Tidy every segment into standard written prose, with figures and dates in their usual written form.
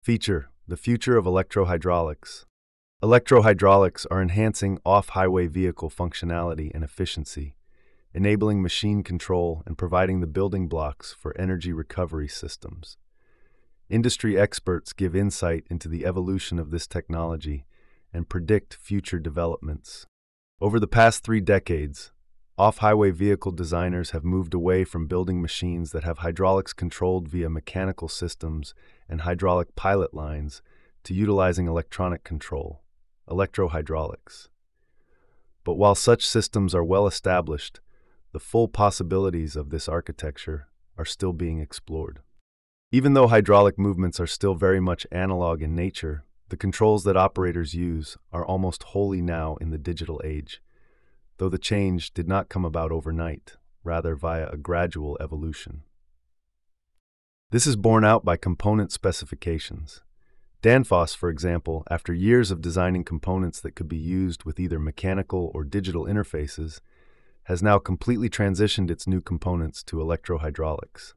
Feature: the future of electrohydraulics. Electrohydraulics are enhancing off-highway vehicle functionality and efficiency, enabling machine control and providing the building blocks for energy recovery systems. Industry experts give insight into the evolution of this technology and predict future developments. Over the past 3 decades, off-highway vehicle designers have moved away from building machines that have hydraulics controlled via mechanical systems and hydraulic pilot lines to utilizing electronic control, electrohydraulics. But while such systems are well established, the full possibilities of this architecture are still being explored. Even though hydraulic movements are still very much analog in nature, the controls that operators use are almost wholly now in the digital age, though the change did not come about overnight, rather via a gradual evolution. This is borne out by component specifications. Danfoss, for example, after years of designing components that could be used with either mechanical or digital interfaces, has now completely transitioned its new components to electrohydraulics.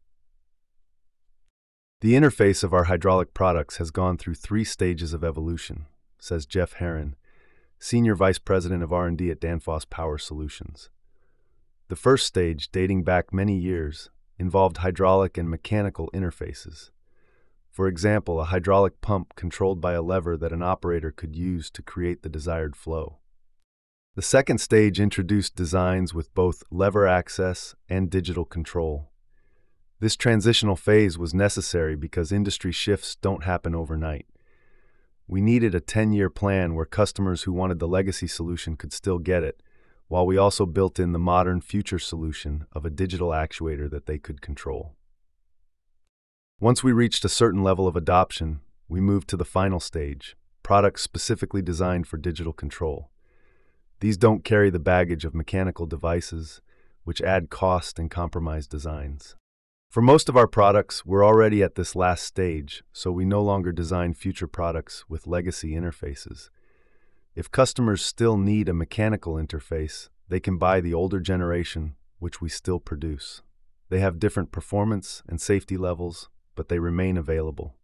The interface of our hydraulic products has gone through 3 stages of evolution, says Jeff Herron, Senior Vice President of R&D at Danfoss Power Solutions. The first stage, dating back many years, involved hydraulic and mechanical interfaces. For example, a hydraulic pump controlled by a lever that an operator could use to create the desired flow. The second stage introduced designs with both lever access and digital control. This transitional phase was necessary because industry shifts don't happen overnight. We needed a 10-year plan where customers who wanted the legacy solution could still get it, while we also built in the modern future solution of a digital actuator that they could control. Once we reached a certain level of adoption, we moved to the final stage, products specifically designed for digital control. These don't carry the baggage of mechanical devices, which add cost and compromise designs. For most of our products, we're already at this last stage, so we no longer design future products with legacy interfaces. If customers still need a mechanical interface, they can buy the older generation, which we still produce. They have different performance and safety levels, but they remain available.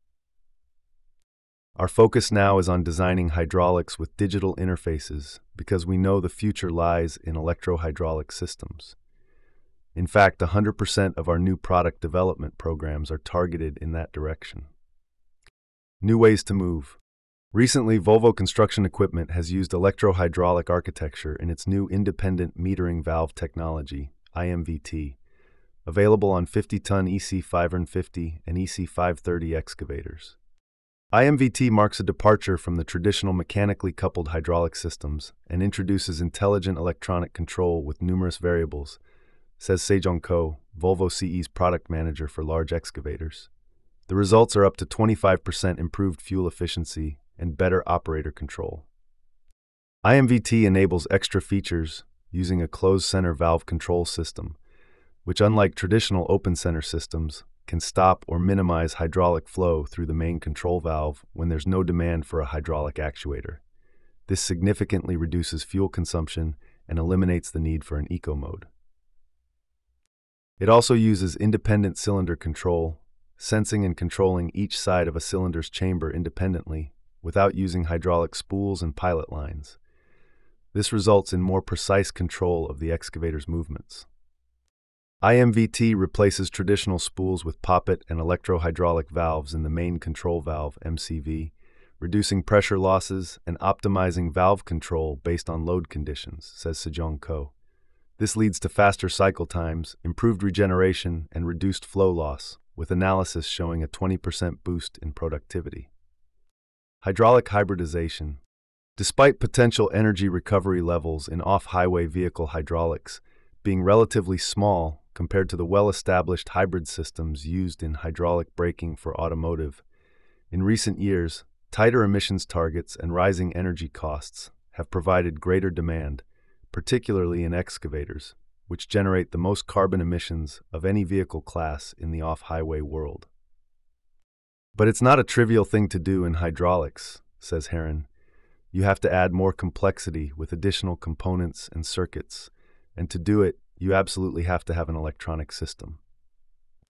Our focus now is on designing hydraulics with digital interfaces because we know the future lies in electrohydraulic systems. In fact, 100% of our new product development programs are targeted in that direction. New ways to move. Recently, Volvo Construction Equipment has used electrohydraulic architecture in its new independent metering valve technology, IMVT, available on 50-ton EC550 and EC530 excavators. IMVT marks a departure from the traditional mechanically coupled hydraulic systems and introduces intelligent electronic control with numerous variables, says Sejong Ko, Volvo CE's product manager for large excavators. The results are up to 25% improved fuel efficiency and better operator control. IMVT enables extra features using a closed-center valve control system, which, unlike traditional open-center systems, can stop or minimize hydraulic flow through the main control valve when there's no demand for a hydraulic actuator. This significantly reduces fuel consumption and eliminates the need for an eco mode. It also uses independent cylinder control, sensing and controlling each side of a cylinder's chamber independently without using hydraulic spools and pilot lines. This results in more precise control of the excavator's movements. IMVT replaces traditional spools with poppet and electrohydraulic valves in the main control valve, MCV, reducing pressure losses and optimizing valve control based on load conditions, says Sejong Ko. This leads to faster cycle times, improved regeneration, and reduced flow loss, with analysis showing a 20% boost in productivity. Hydraulic hybridization. Despite potential energy recovery levels in off-highway vehicle hydraulics being relatively small compared to the well-established hybrid systems used in hydraulic braking for automotive, in recent years, tighter emissions targets and rising energy costs have provided greater demand, particularly in excavators, which generate the most carbon emissions of any vehicle class in the off-highway world. But it's not a trivial thing to do in hydraulics, says Herron. You have to add more complexity with additional components and circuits, and to do it, you absolutely have to have an electronic system.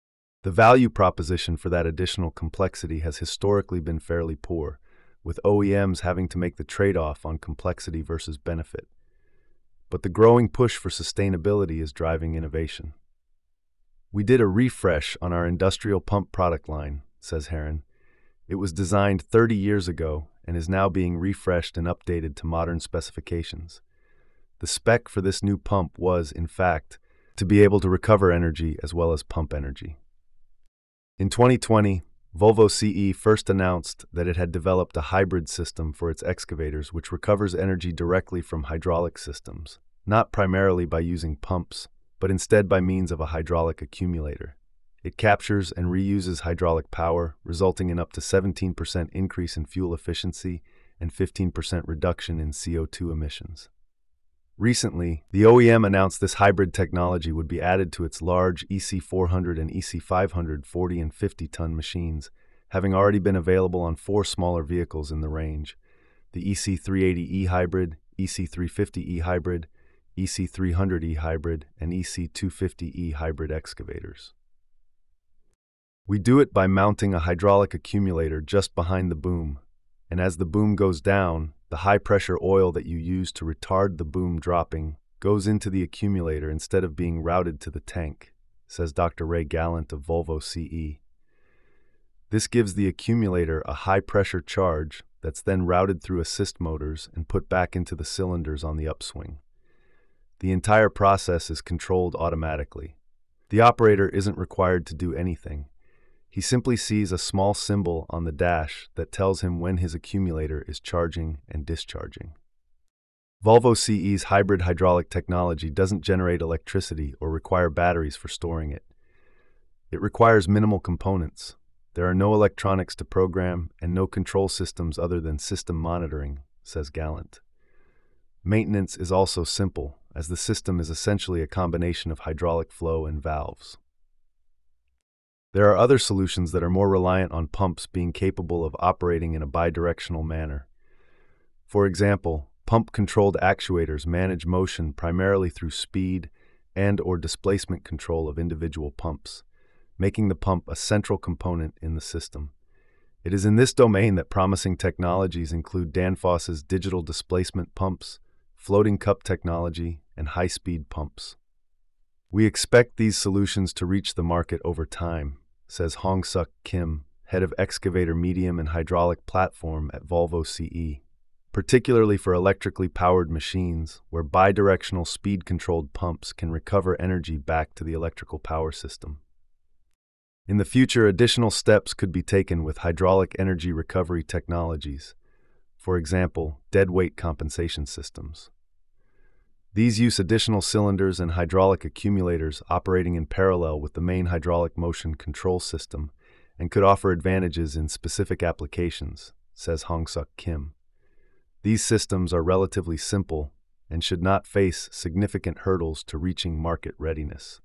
The value proposition for that additional complexity has historically been fairly poor, with OEMs having to make the trade-off on complexity versus benefit. But the growing push for sustainability is driving innovation. "We did a refresh on our industrial pump product line," says Herrin. "It was designed 30 years ago and is now being refreshed and updated to modern specifications. The spec for this new pump was, in fact, to be able to recover energy as well as pump energy." In 2020, Volvo CE first announced that it had developed a hybrid system for its excavators which recovers energy directly from hydraulic systems, not primarily by using pumps, but instead by means of a hydraulic accumulator. It captures and reuses hydraulic power, resulting in up to 17% increase in fuel efficiency and 15% reduction in CO2 emissions. Recently, the OEM announced this hybrid technology would be added to its large EC400 and EC500 40 and 50-ton machines, having already been available on 4 smaller vehicles in the range: the EC380E Hybrid, EC350E Hybrid, EC300E Hybrid, and EC250E Hybrid excavators. "We do it by mounting a hydraulic accumulator just behind the boom, and as the boom goes down, the high-pressure oil that you use to retard the boom dropping goes into the accumulator instead of being routed to the tank," says Dr. Ray Gallant of Volvo CE. "This gives the accumulator a high-pressure charge that's then routed through assist motors and put back into the cylinders on the upswing. The entire process is controlled automatically. The operator isn't required to do anything. He simply sees a small symbol on the dash that tells him when his accumulator is charging and discharging." Volvo CE's hybrid hydraulic technology doesn't generate electricity or require batteries for storing it. It requires minimal components. There are no electronics to program and no control systems other than system monitoring, says Gallant. Maintenance is also simple, as the system is essentially a combination of hydraulic flow and valves. There are other solutions that are more reliant on pumps being capable of operating in a bidirectional manner. For example, pump-controlled actuators manage motion primarily through speed and/or displacement control of individual pumps, making the pump a central component in the system. It is in this domain that promising technologies include Danfoss's digital displacement pumps, floating cup technology, and high-speed pumps. "We expect these solutions to reach the market over time," says Hong-Suk Kim, head of excavator medium and hydraulic platform at Volvo CE, particularly for electrically powered machines where bidirectional speed-controlled pumps can recover energy back to the electrical power system. In the future, additional steps could be taken with hydraulic energy recovery technologies, for example, deadweight compensation systems. These use additional cylinders and hydraulic accumulators operating in parallel with the main hydraulic motion control system and could offer advantages in specific applications, says Hong-Suk Kim. These systems are relatively simple and should not face significant hurdles to reaching market readiness.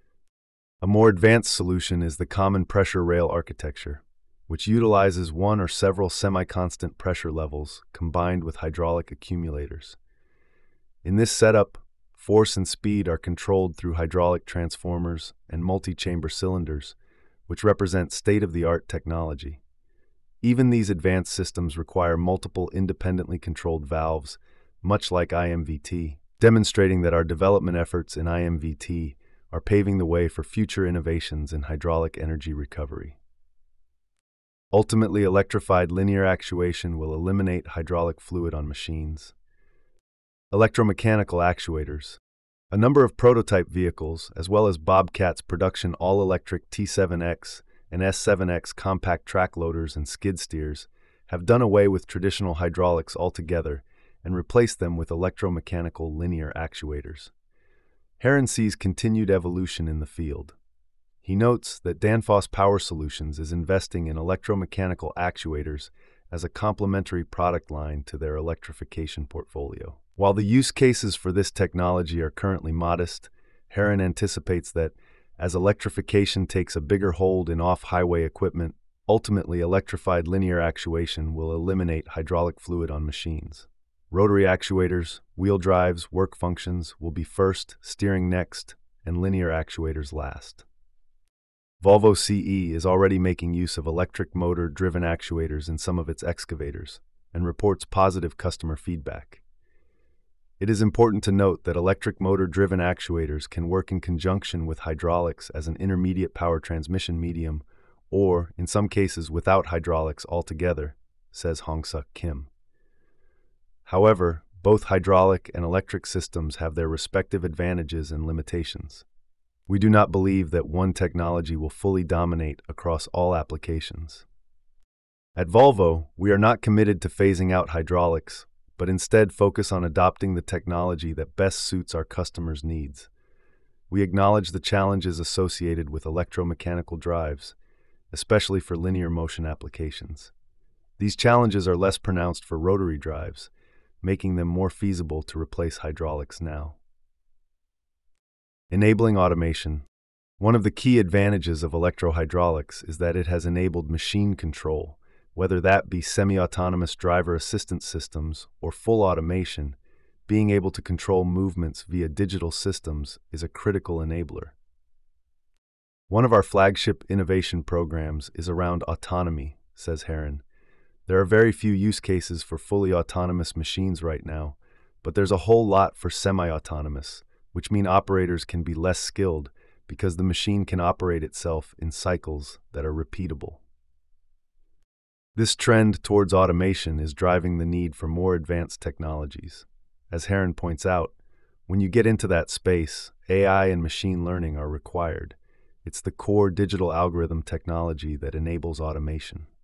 A more advanced solution is the common pressure rail architecture, which utilizes one or several semi-constant pressure levels combined with hydraulic accumulators. In this setup, force and speed are controlled through hydraulic transformers and multi-chamber cylinders, which represent state-of-the-art technology. Even these advanced systems require multiple independently controlled valves, much like IMVT, demonstrating that our development efforts in IMVT are paving the way for future innovations in hydraulic energy recovery. Ultimately, electrified linear actuation will eliminate hydraulic fluid on machines. Electromechanical actuators. A number of prototype vehicles, as well as Bobcat's production all-electric T7X and S7X compact track loaders and skid steers, have done away with traditional hydraulics altogether and replaced them with electromechanical linear actuators. Herrin sees continued evolution in the field. He notes that Danfoss Power Solutions is investing in electromechanical actuators as a complementary product line to their electrification portfolio. While the use cases for this technology are currently modest, Herrin anticipates that, as electrification takes a bigger hold in off-highway equipment, ultimately electrified linear actuation will eliminate hydraulic fluid on machines. Rotary actuators, wheel drives, work functions will be first, steering next, and linear actuators last. Volvo CE is already making use of electric motor-driven actuators in some of its excavators and reports positive customer feedback. It is important to note that electric motor-driven actuators can work in conjunction with hydraulics as an intermediate power transmission medium, or, in some cases, without hydraulics altogether, says Hong-Suk Kim. However, both hydraulic and electric systems have their respective advantages and limitations. We do not believe that one technology will fully dominate across all applications. At Volvo, we are not committed to phasing out hydraulics, but instead focus on adopting the technology that best suits our customers' needs. We acknowledge the challenges associated with electromechanical drives, especially for linear motion applications. These challenges are less pronounced for rotary drives, making them more feasible to replace hydraulics now. Enabling automation. One of the key advantages of electrohydraulics is that it has enabled machine control, whether that be semi-autonomous driver assistance systems or full automation. Being able to control movements via digital systems is a critical enabler. One of our flagship innovation programs is around autonomy, says Heron. There are very few use cases for fully autonomous machines right now, but there's a whole lot for semi-autonomous, which mean operators can be less skilled because the machine can operate itself in cycles that are repeatable. This trend towards automation is driving the need for more advanced technologies. As Heron points out, when you get into that space, AI and machine learning are required. It's the core digital algorithm technology that enables automation.